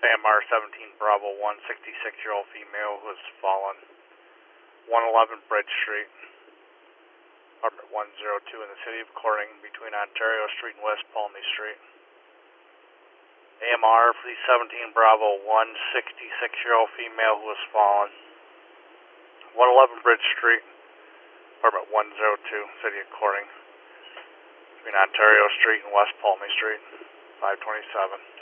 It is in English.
AMR 17 Bravo 1, 66-year-old female who has fallen. 111 Bridge Street, apartment 102 in the city of Corning between Ontario Street and West Palmy Street. AMR 17 Bravo 1, 66-year-old female who has fallen. 111 Bridge Street, apartment 102, city of Corning between Ontario Street and West Palmy Street, 527.